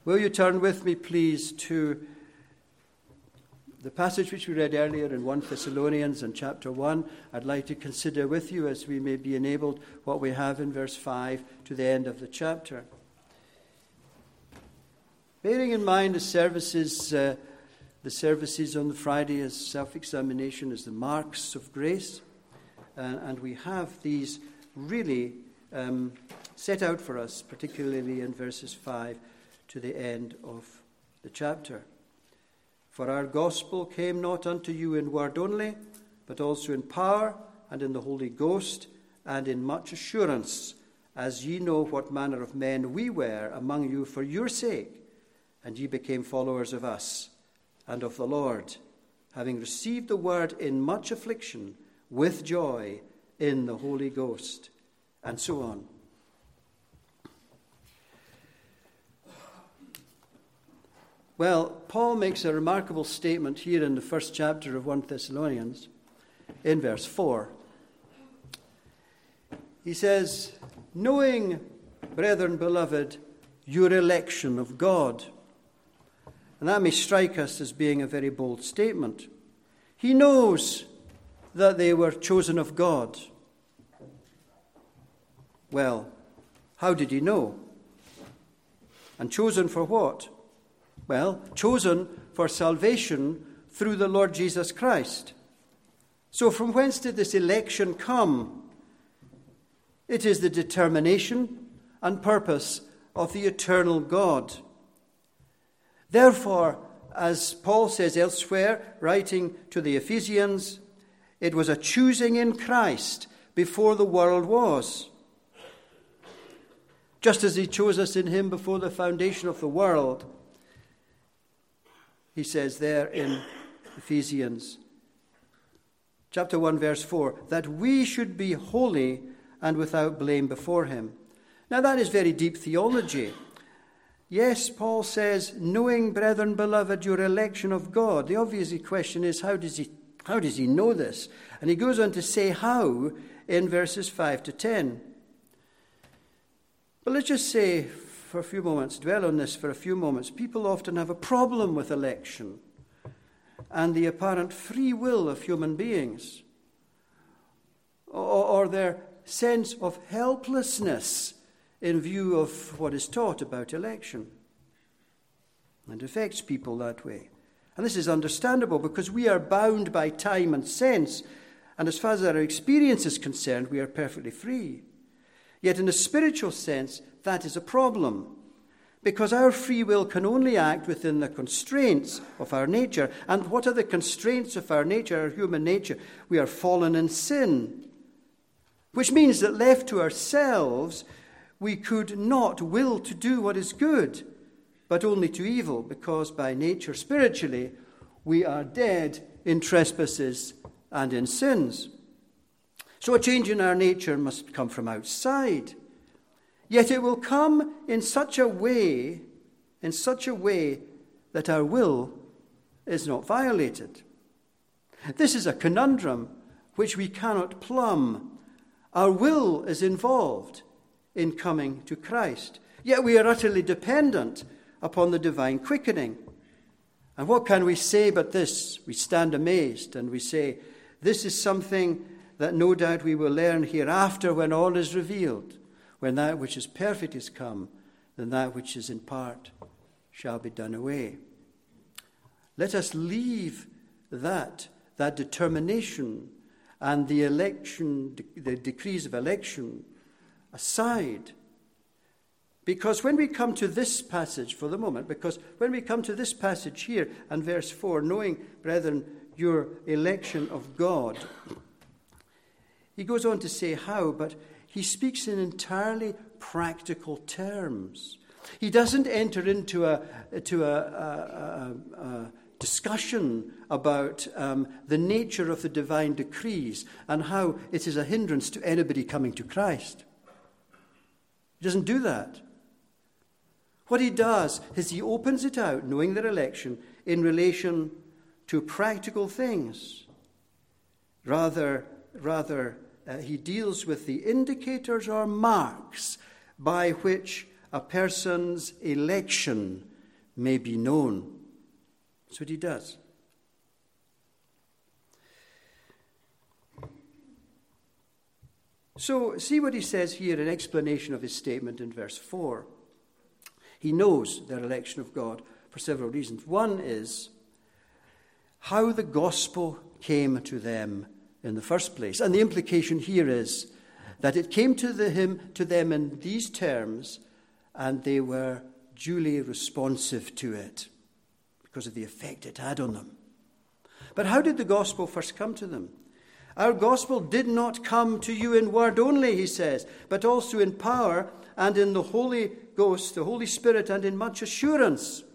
Will you turn with me, please, to the passage which we read earlier in 1 Thessalonians and chapter 1. I'd like to consider with you, as we may be enabled, what we have in verse 5 to the end of the chapter. Bearing in mind the services on the Friday as self-examination, as the marks of grace, and we have these really set out for us, particularly in verses 5 to the end of the chapter. For our gospel came not unto you in word only, but also in power and in the Holy Ghost and in much assurance, as ye know what manner of men we were among you for your sake, and ye became followers of us and of the Lord, having received the word in much affliction with joy in the Holy Ghost, and so on. Well, Paul makes a remarkable statement here in the first chapter of 1 Thessalonians, in verse 4. He says, knowing, brethren beloved, your election of God. And that may strike us as being a very bold statement. He knows that they were chosen of God. Well, how did he know? And chosen for what? Well, chosen for salvation through the Lord Jesus Christ. So from whence did this election come? It is the determination and purpose of the eternal God. Therefore, as Paul says elsewhere, writing to the Ephesians, it was a choosing in Christ before the world was. Just as he chose us in him before the foundation of the world, he says there in Ephesians chapter 1, verse 4, that we should be holy and without blame before him. Now that is very deep theology. Yes, Paul says, knowing, brethren beloved, your election of God. The obvious question is, how does he know this? And he goes on to say how in verses 5 to 10. But let's just say for a few moments, dwell on this for a few moments. People often have a problem with election and the apparent free will of human beings, or their sense of helplessness in view of what is taught about election. And it affects people that way. And this is understandable because we are bound by time and sense, and as far as our experience is concerned, we are perfectly free. Yet in a spiritual sense, that is a problem, because our free will can only act within the constraints of our nature. And what are the constraints of our nature, our human nature? We are fallen in sin, which means that left to ourselves, we could not will to do what is good, but only to evil, because by nature, spiritually, we are dead in trespasses and in sins. So a change in our nature must come from outside. Yet it will come in such a way that our will is not violated. This is a conundrum which we cannot plumb. Our will is involved in coming to Christ, yet we are utterly dependent upon the divine quickening. And what can we say but this? We stand amazed and we say, this is something that no doubt we will learn hereafter when all is revealed. When that which is perfect is come, then that which is in part shall be done away. Let us leave that determination and the election, the decrees of election aside. Because when we come to this passage for the moment, because when we come to this passage here and verse 4, knowing, brethren, your election of God, he goes on to say how, but he speaks in entirely practical terms. He doesn't enter into a discussion about the nature of the divine decrees and how it is a hindrance to anybody coming to Christ. He doesn't do that. What he does is he opens it out, knowing their election, in relation to practical things. Rather, he deals with the indicators or marks by which a person's election may be known. That's what he does. So, see what he says here in explanation of his statement in verse 4. He knows their election of God for several reasons. One is how the gospel came to them in the first place. And the implication here is that it came to them in these terms, and they were duly responsive to it because of the effect it had on them. But how did the gospel first come to them? Our gospel did not come to you in word only, he says, but also in power and in the Holy Ghost, the Holy Spirit, and in much assurance.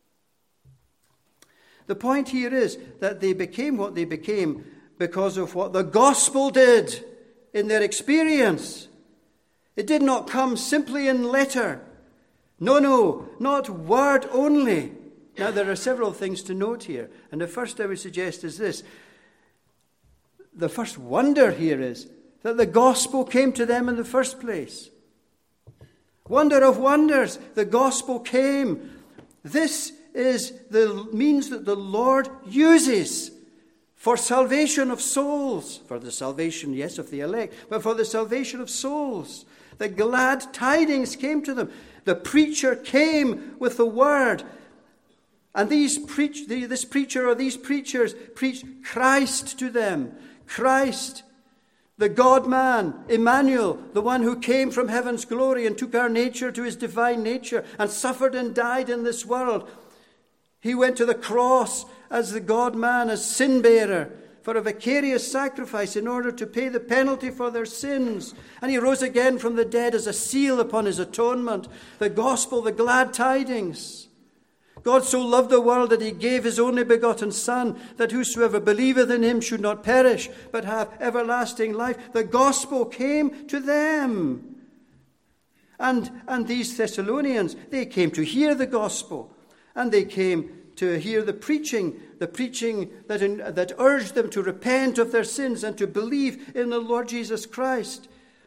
The point here is that they became what they became because of what the gospel did in their experience. It did not come simply in letter. No, not word only. Now, there are several things to note here. And the first I would suggest is this. The first wonder here is that the gospel came to them in the first place. Wonder of wonders, the gospel came. This is the means that the Lord uses for salvation of souls. For the salvation, yes, of the elect, but for the salvation of souls. The glad tidings came to them. The preacher came with the word. And this preacher or these preachers preached Christ to them. Christ, the God-man, Emmanuel, the one who came from heaven's glory and took our nature to his divine nature and suffered and died in this world. He went to the cross as the God-man, as sin-bearer, for a vicarious sacrifice in order to pay the penalty for their sins. And he rose again from the dead as a seal upon his atonement. The gospel, the glad tidings. God so loved the world that he gave his only begotten Son, that whosoever believeth in him should not perish, but have everlasting life. The gospel came to them. And these Thessalonians, they came to hear the gospel. And they came to hear the preaching that urged them to repent of their sins and to believe in the Lord Jesus Christ.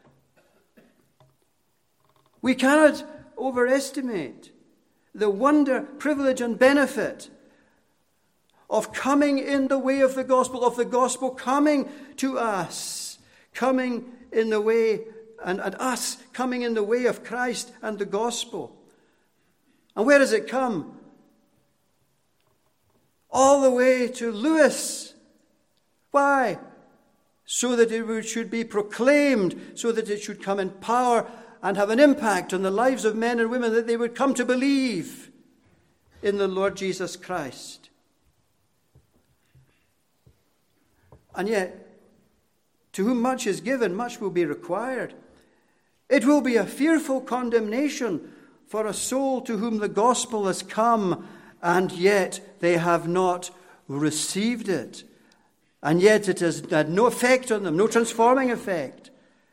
We cannot overestimate the wonder, privilege, and benefit of coming in the way of the gospel coming to us, coming in the way, and us coming in the way of Christ and the gospel. And where does it come? All the way to Lewis. Why? So that it should be proclaimed, so that it should come in power and have an impact on the lives of men and women, that they would come to believe in the Lord Jesus Christ. And yet, to whom much is given, much will be required. It will be a fearful condemnation for a soul to whom the gospel has come, and yet they have not received it. And yet it has had no effect on them, no transforming effect.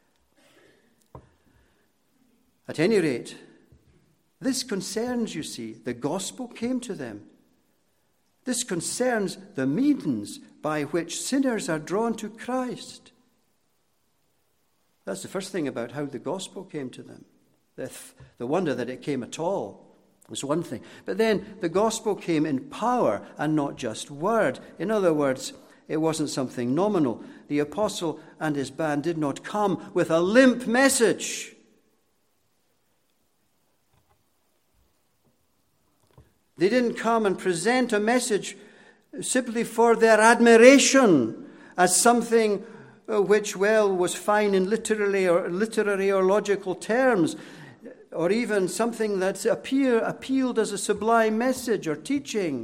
At any rate, this concerns, you see, the gospel came to them. This concerns the means by which sinners are drawn to Christ. That's the first thing about how the gospel came to them. The wonder that it came at all was one thing. But then the gospel came in power and not just word. In other words, it wasn't something nominal. The apostle and his band did not come with a limp message. They didn't come and present a message simply for their admiration as something which, was fine in literary or logical terms, or even something that appealed as a sublime message or teaching.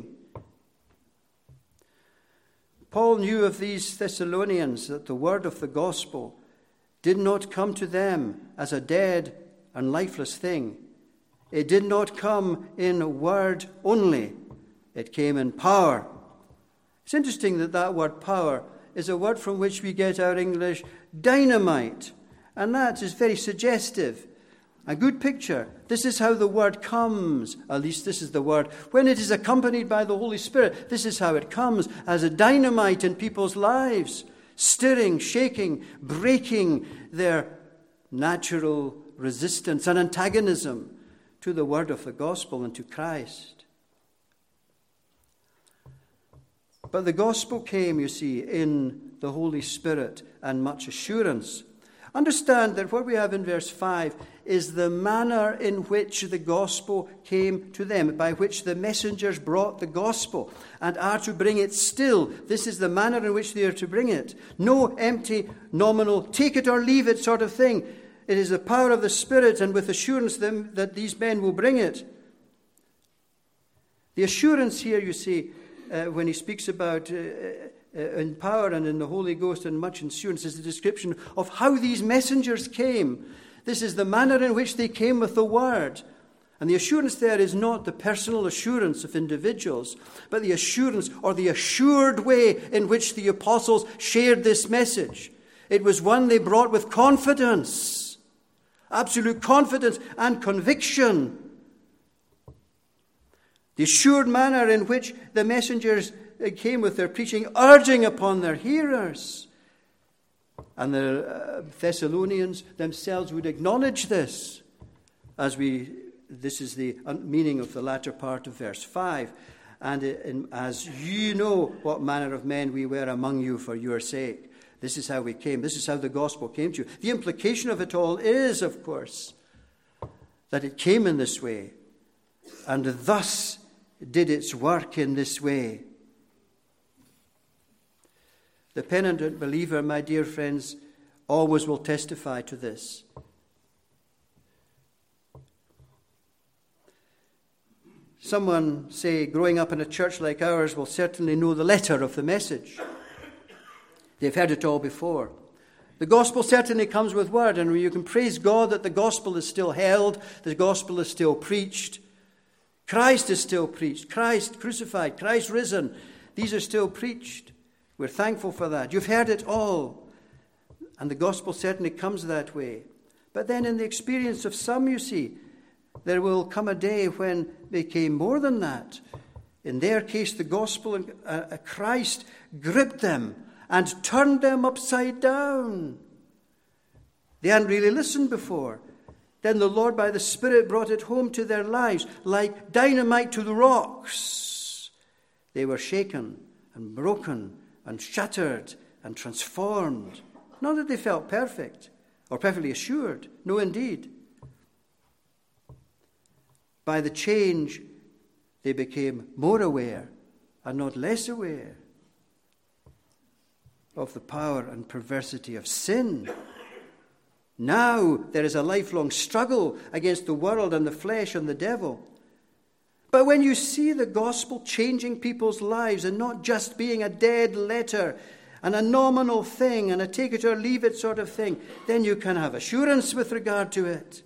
Paul knew of these Thessalonians that the word of the gospel did not come to them as a dead and lifeless thing. It did not come in word only. It came in power. It's interesting that word power is a word from which we get our English dynamite. And that is very suggestive. A good picture. This is how the word comes. At least this is the word. When it is accompanied by the Holy Spirit, this is how it comes, as a dynamite in people's lives, stirring, shaking, breaking their natural resistance and antagonism to the word of the gospel and to Christ. But the gospel came, you see, in the Holy Spirit and much assurance. Understand that what we have in verse 5 is the manner in which the gospel came to them, by which the messengers brought the gospel and are to bring it still. This is the manner in which they are to bring it. No empty, nominal, take it or leave it sort of thing. It is the power of the Spirit and with assurance that these men will bring it. The assurance here, you see, when he speaks about in power and in the Holy Ghost and much assurance, is a description of how these messengers came. This is the manner in which they came with the word. And the assurance there is not the personal assurance of individuals, but the assurance or the assured way in which the apostles shared this message. It was one they brought with confidence, absolute confidence and conviction. The assured manner in which the messengers came with their preaching, urging upon their hearers. And the Thessalonians themselves would acknowledge this, this is the meaning of the latter part of verse 5. And as you know what manner of men we were among you for your sake. This is how we came. This is how the gospel came to you. The implication of it all is, of course, that it came in this way, and thus did its work in this way. The penitent believer, my dear friends, always will testify to this. Someone, say, growing up in a church like ours, will certainly know the letter of the message. They've heard it all before. The gospel certainly comes with word, and you can praise God that the gospel is still held, the gospel is still preached. Christ is still preached. Christ crucified, Christ risen. These are still preached. We're thankful for that. You've heard it all. And the gospel certainly comes that way. But then in the experience of some, you see, there will come a day when they came more than that. In their case, the gospel and Christ gripped them and turned them upside down. They hadn't really listened before. Then the Lord, by the Spirit, brought it home to their lives like dynamite to the rocks. They were shaken and broken and shattered and transformed. Not that they felt perfect or perfectly assured. No, indeed. By the change, they became more aware and not less aware of the power and perversity of sin. Now there is a lifelong struggle against the world and the flesh and the devil. But when you see the gospel changing people's lives and not just being a dead letter and a nominal thing and a take it or leave it sort of thing, then you can have assurance with regard to it.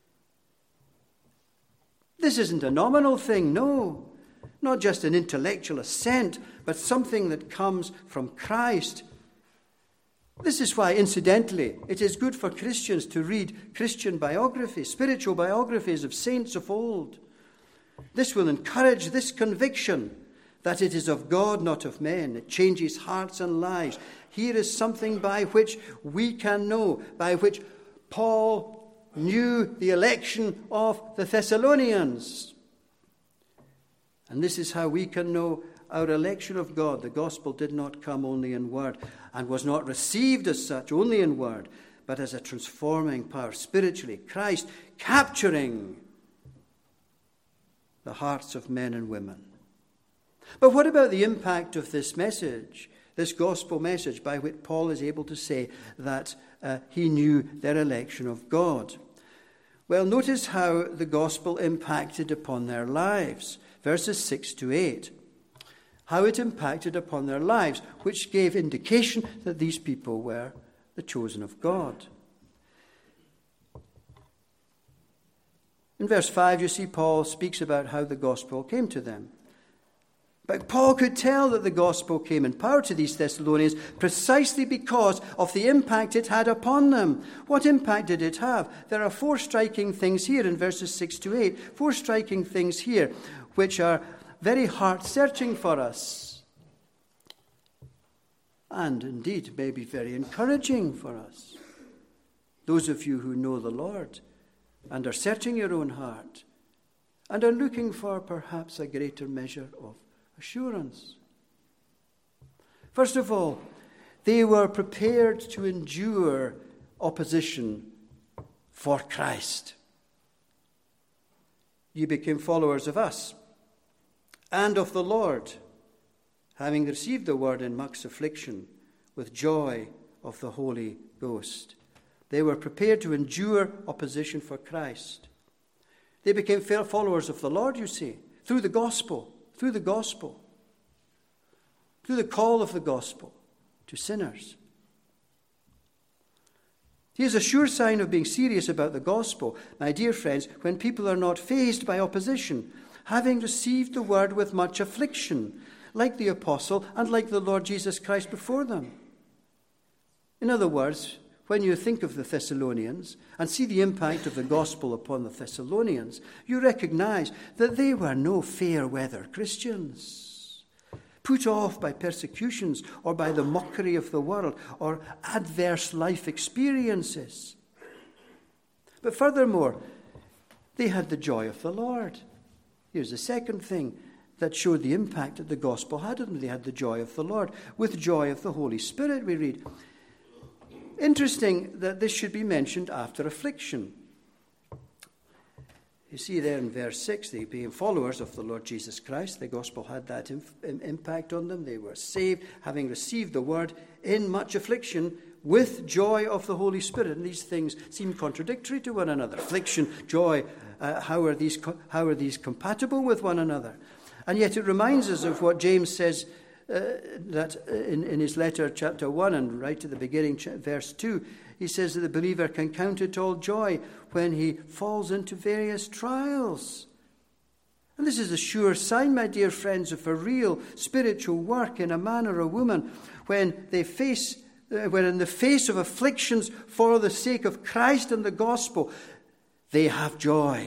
This isn't a nominal thing, no. Not just an intellectual assent, but something that comes from Christ. This is why, incidentally, it is good for Christians to read Christian biographies, spiritual biographies of saints of old. This will encourage this conviction that it is of God, not of men. It changes hearts and lives. Here is something by which we can know, by which Paul knew the election of the Thessalonians. And this is how we can know our election of God. The gospel did not come only in word and was not received as such only in word, but as a transforming power spiritually. Christ capturing the hearts of men and women. But what about the impact of this message, this gospel message, by which Paul is able to say that he knew their election of God? Well, notice how the gospel impacted upon their lives. Verses 6 to 8. How it impacted upon their lives, which gave indication that these people were the chosen of God. In verse 5, you see Paul speaks about how the gospel came to them. But Paul could tell that the gospel came in power to these Thessalonians precisely because of the impact it had upon them. What impact did it have? There are four striking things here in verses 6 to 8. Four striking things here which are very heart-searching for us. And indeed may be very encouraging for us. Those of you who know the Lord and are searching your own heart and are looking for perhaps a greater measure of assurance. First of all, they were prepared to endure opposition for Christ. You became followers of us and of the Lord, having received the word in much affliction with joy of the Holy Ghost. They were prepared to endure opposition for Christ. They became followers of the Lord, you see, through the gospel, through the call of the gospel to sinners. Here's a sure sign of being serious about the gospel, my dear friends, when people are not fazed by opposition, having received the word with much affliction, like the apostle and like the Lord Jesus Christ before them. In other words, when you think of the Thessalonians and see the impact of the gospel upon the Thessalonians, you recognize that they were no fair-weather Christians, put off by persecutions or by the mockery of the world or adverse life experiences. But furthermore, they had the joy of the Lord. Here's the second thing that showed the impact that the gospel had on them. They had the joy of the Lord. With joy of the Holy Spirit, we read. Interesting that this should be mentioned after affliction. You see there in verse 6, they became followers of the Lord Jesus Christ. The gospel had that impact on them. They were saved, having received the word in much affliction with joy of the Holy Spirit. And these things seem contradictory to one another. Affliction, joy, how are these compatible with one another? And yet it reminds us of what James says that in his letter, chapter 1, and right at the beginning, verse 2, he says that the believer can count it all joy when he falls into various trials. And this is a sure sign, my dear friends, of a real spiritual work in a man or a woman when in the face of afflictions for the sake of Christ and the gospel, they have joy.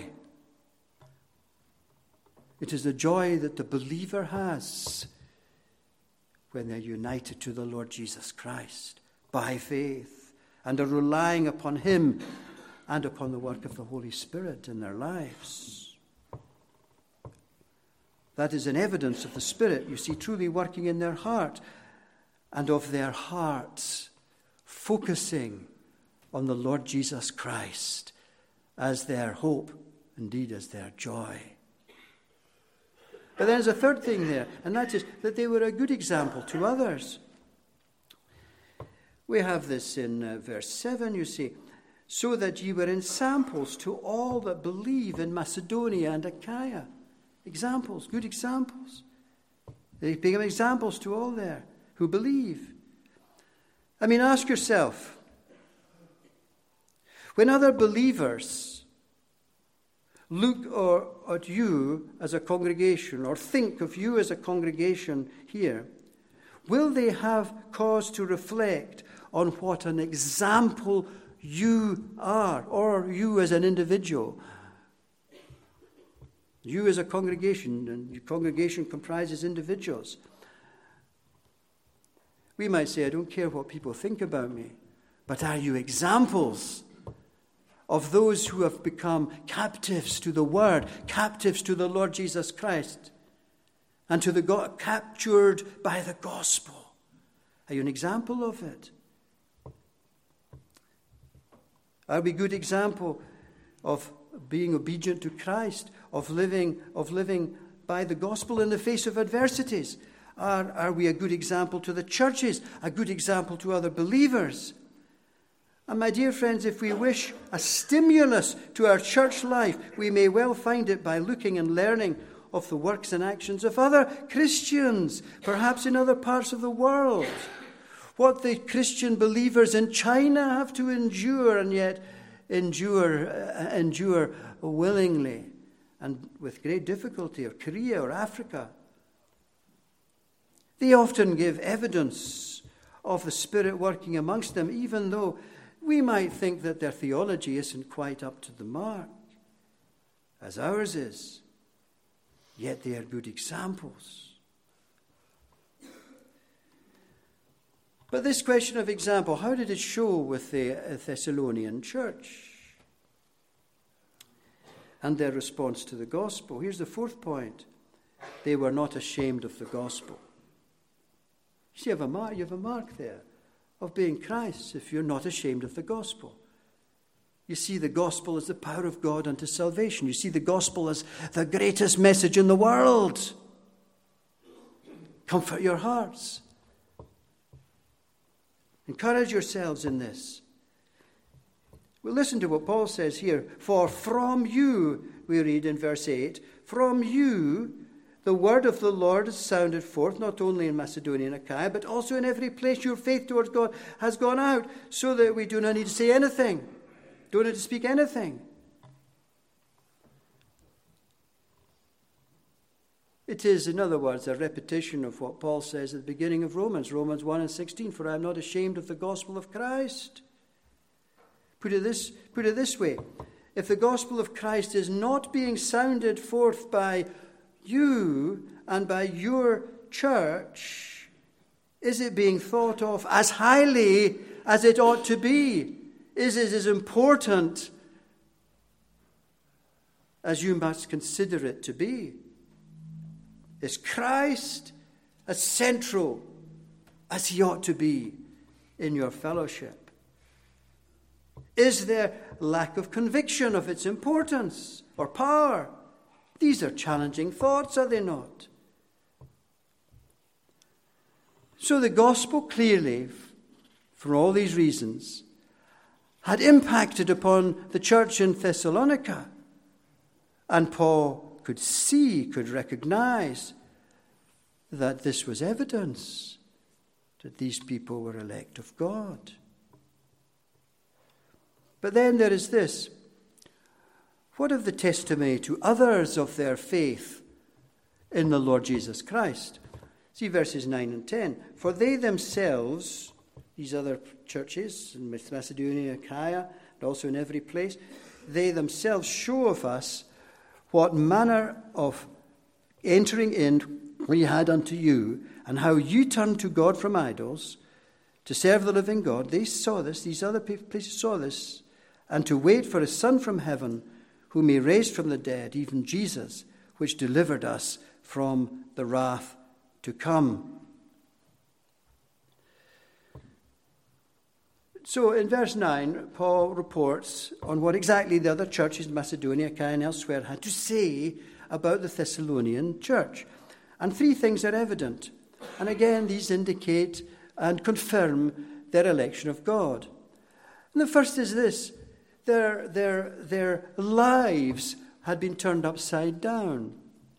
It is the joy that the believer has when they're united to the Lord Jesus Christ by faith and are relying upon him and upon the work of the Holy Spirit in their lives. That is an evidence of the Spirit, you see, truly working in their heart and of their hearts focusing on the Lord Jesus Christ as their hope, indeed as their joy. But then there's a third thing there, and that is that they were a good example to others. We have this in verse 7, you see, so that ye were ensamples to all that believe in Macedonia and Achaia. Examples, good examples. They become examples to all there who believe. I mean, ask yourself, when other believers look at you as a congregation or think of you as a congregation here, will they have cause to reflect on what an example you are, or you as an individual? You as a congregation, and your congregation comprises individuals. We might say, I don't care what people think about me, but are you examples of those who have become captives to the Word, captives to the Lord Jesus Christ, and to the God, captured by the gospel? Are you an example of it? Are we a good example of being obedient to Christ, of living by the gospel in the face of adversities? Are we a good example to the churches, a good example to other believers? And my dear friends, if we wish a stimulus to our church life, we may well find it by looking and learning of the works and actions of other Christians, perhaps in other parts of the world. What the Christian believers in China have to endure, and yet endure willingly and with great difficulty, or Korea or Africa. They often give evidence of the Spirit working amongst them, even though we might think that their theology isn't quite up to the mark, as ours is. Yet they are good examples. But this question of example, how did it show with the Thessalonian church and their response to the gospel? Here's the fourth point. They were not ashamed of the gospel. See, you have a mark there of being Christ's if you're not ashamed of the gospel. You see the gospel as the power of God unto salvation. You see the gospel as the greatest message in the world. Comfort your hearts. Encourage yourselves in this. Well, listen to what Paul says here. For from you, we read in verse 8, from you the word of the Lord has sounded forth, not only in Macedonia and Achaia, but also in every place your faith towards God has gone out, so that we do not need to say anything. Don't need to speak anything. It is, in other words, a repetition of what Paul says at the beginning of Romans 1:16, for I am not ashamed of the gospel of Christ. Put it this way. If the gospel of Christ is not being sounded forth by you and by your church, is it being thought of as highly as it ought to be? Is it as important as you must consider it to be? Is Christ as central as he ought to be in your fellowship? Is there lack of conviction of its importance or power? These are challenging thoughts, are they not? So the gospel clearly, for all these reasons, had impacted upon the church in Thessalonica. And Paul could recognize that this was evidence that these people were elect of God. But then there is this. What of the testimony to others of their faith in the Lord Jesus Christ? See verses 9 and 10. For they themselves, these other churches in Macedonia, Achaia, and also in every place, they themselves show of us what manner of entering in we had unto you, and how you turned to God from idols to serve the living God. They saw this, these other places saw this, and to wait for a Son from heaven, whom he raised from the dead, even Jesus, which delivered us from the wrath to come. So in verse 9, Paul reports on what exactly the other churches in Macedonia, Achaia, and elsewhere had to say about the Thessalonian church. And three things are evident. And again, these indicate and confirm their election of God. And the first is this. Their lives had been turned upside down.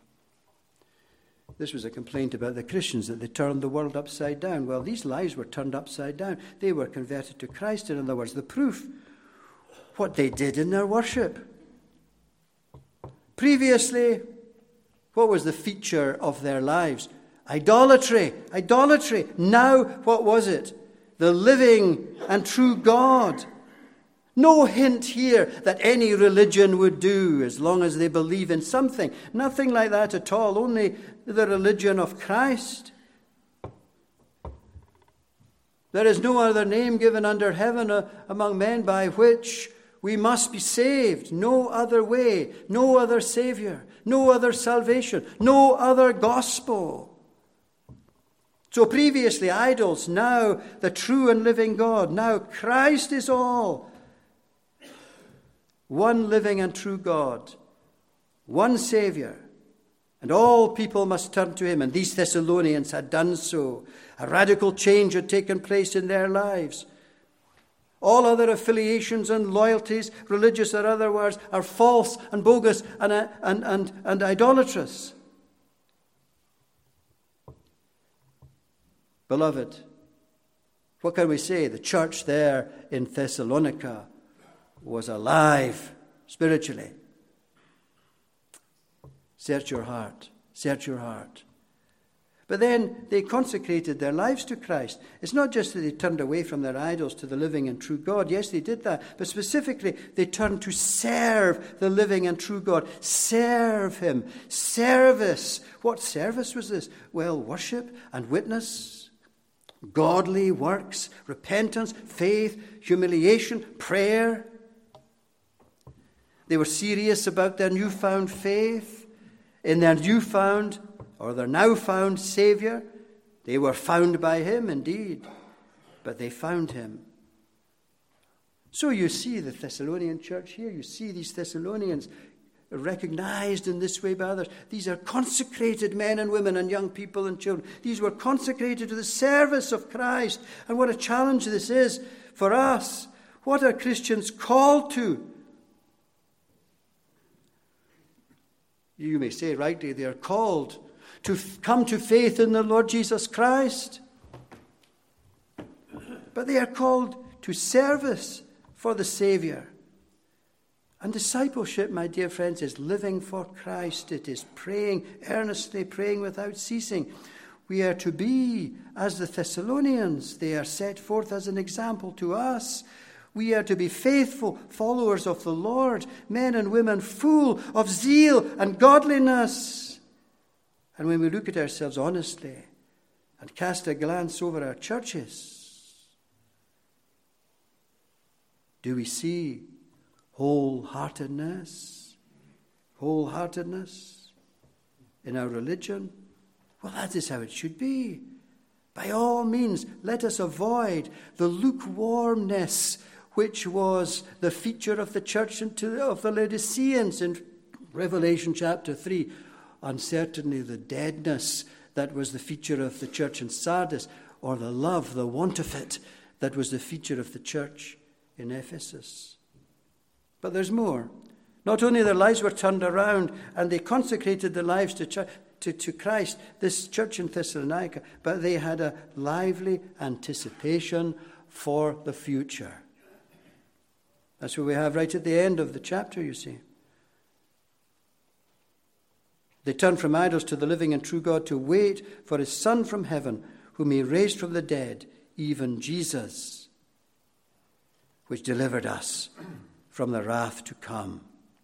This was a complaint about the Christians, that they turned the world upside down. Well, these lives were turned upside down. They were converted to Christ, in other words, the proof. What they did in their worship. Previously, what was the feature of their lives? Idolatry. Idolatry. Now, what was it? The living and true God. No hint here that any religion would do as long as they believe in something. Nothing like that at all. Only the religion of Christ. There is no other name given under heaven among men by which we must be saved. No other way, no other Savior, no other salvation, no other gospel. So previously idols, now the true and living God. Now Christ is all. One living and true God, one Savior, and all people must turn to him. And these Thessalonians had done so. A radical change had taken place in their lives. All other affiliations and loyalties, religious or otherwise, are false and bogus and idolatrous. Beloved, what can we say? The church there in Thessalonica was alive spiritually. Search your heart. Search your heart. But then they consecrated their lives to Christ. It's not just that they turned away from their idols to the living and true God. Yes, they did that. But specifically, they turned to serve the living and true God. Serve him. Service. What service was this? Well, worship and witness. Godly works. Repentance. Faith. Humiliation. Prayer. They were serious about their newfound faith in their newfound or their now found Savior. They were found by him, indeed, but they found him. So you see the Thessalonian church here. You see these Thessalonians recognized in this way by others. These are consecrated men and women and young people and children. These were consecrated to the service of Christ. And what a challenge this is for us. What are Christians called to? You may say rightly, they are called to come to faith in the Lord Jesus Christ. But they are called to service for the Savior. And discipleship, my dear friends, is living for Christ. It is praying, earnestly praying without ceasing. We are to be as the Thessalonians. They are set forth as an example to us. We are to be faithful followers of the Lord, men and women full of zeal and godliness. And when we look at ourselves honestly and cast a glance over our churches, do we see wholeheartedness in our religion? Well, that is how it should be. By all means, let us avoid the lukewarmness which was the feature of the church of the Laodiceans in Revelation chapter 3, and certainly the deadness that was the feature of the church in Sardis, or the love, the want of it, that was the feature of the church in Ephesus. But there's more. Not only their lives were turned around and they consecrated their lives to Christ, this church in Thessalonica, but they had a lively anticipation for the future. That's what we have right at the end of the chapter, you see. They turned from idols to the living and true God to wait for his Son from heaven, whom he raised from the dead, even Jesus, which delivered us from the wrath to come.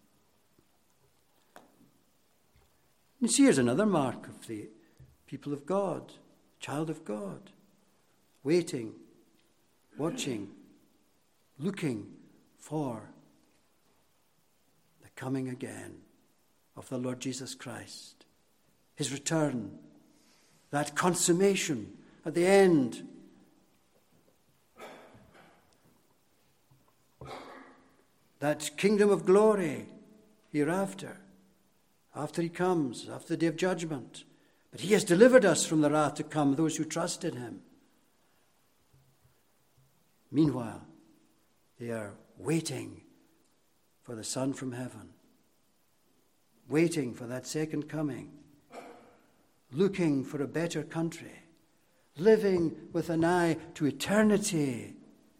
You see, here's another mark of the people of God, child of God, waiting, watching, looking for the coming again of the Lord Jesus Christ, his return, that consummation at the end. That kingdom of glory hereafter, after he comes, after the day of judgment. But he has delivered us from the wrath to come, those who trust in him. Meanwhile, they are waiting for the Son from heaven, waiting for that second coming, looking for a better country, living with an eye to eternity.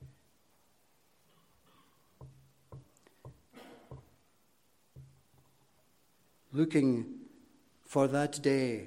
Looking for that day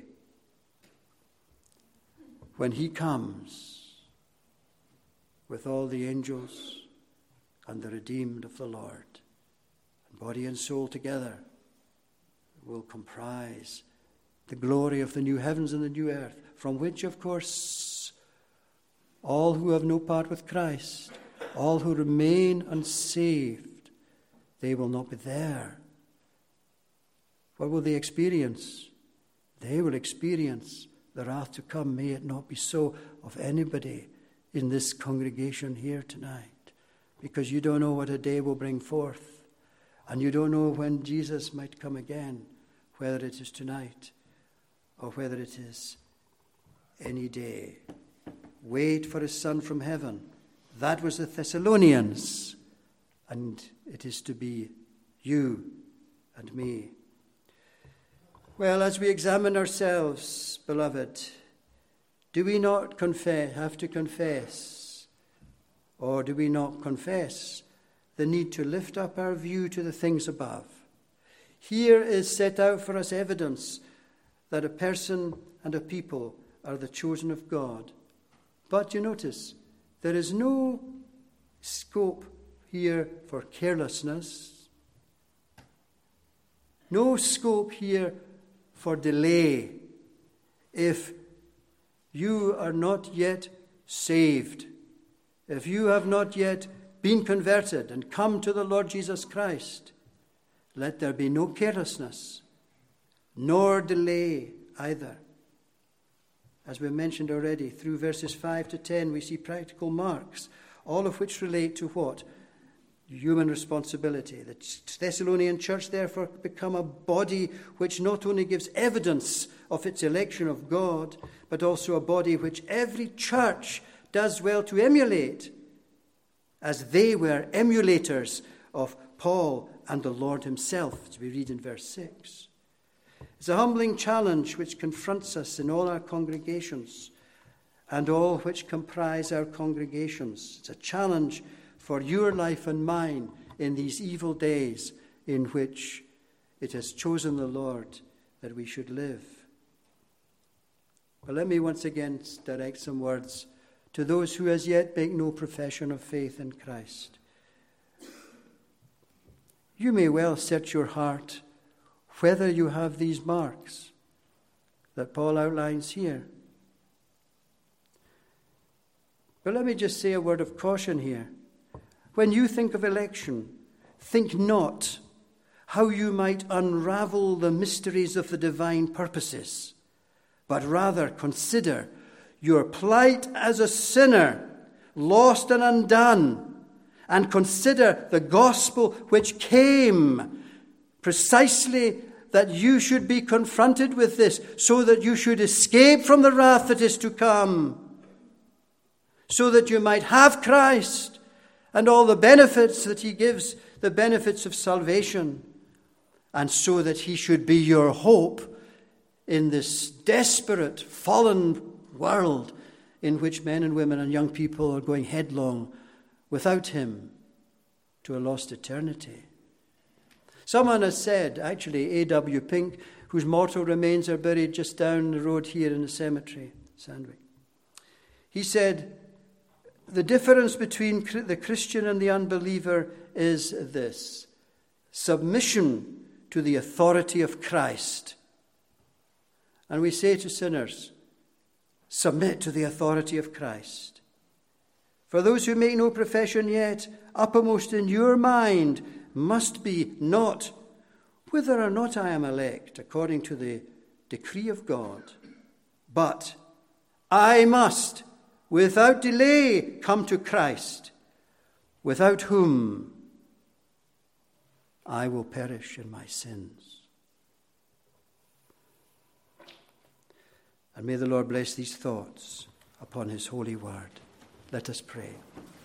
when he comes with all the angels and the redeemed of the Lord, and body and soul together will comprise the glory of the new heavens and the new earth, from which, of course, all who have no part with Christ, all who remain unsaved, they will not be there. What will they experience? They will experience the wrath to come. May it not be so of anybody in this congregation here tonight, because you don't know what a day will bring forth, and you don't know when Jesus might come again, whether it is tonight or whether it is any day. Wait for his Son from heaven. That was the Thessalonians, and it is to be you and me. Well, as we examine ourselves, beloved, do we not have to confess, or do we not confess the need to lift up our view to the things above? Here is set out for us evidence that a person and a people are the chosen of God. But you notice, there is no scope here for carelessness, no scope here for delay. If you are not yet saved, if you have not yet been converted and come to the Lord Jesus Christ, let there be no carelessness, nor delay either. As we mentioned already, through verses 5 to 10, we see practical marks, all of which relate to what? Human responsibility. The Thessalonian church therefore become a body which not only gives evidence of its election of God, but also a body which every church does well to emulate, as they were emulators of Paul and the Lord himself, as we read in verse 6. It's a humbling challenge which confronts us in all our congregations and all which comprise our congregations. It's a challenge for your life and mine in these evil days in which it has chosen the Lord that we should live. But let me once again direct some words to those who as yet make no profession of faith in Christ. You may well search your heart whether you have these marks that Paul outlines here. But let me just say a word of caution here. When you think of election, think not how you might unravel the mysteries of the divine purposes, but rather consider your plight as a sinner, lost and undone, and consider the gospel which came precisely that you should be confronted with this, so that you should escape from the wrath that is to come, so that you might have Christ and all the benefits that he gives, the benefits of salvation, and so that he should be your hope in this desperate, fallen world in which men and women and young people are going headlong without him to a lost eternity. Someone has said, actually A.W. Pink, whose mortal remains are buried just down the road here in the cemetery, Sandwick. He said, the difference between the Christian and the unbeliever is this: submission to the authority of Christ. And we say to sinners, submit to the authority of Christ. For those who make no profession yet, uppermost in your mind must be not whether or not I am elect according to the decree of God, but I must without delay come to Christ, without whom I will perish in my sins. And may the Lord bless these thoughts upon his holy word. Let us pray.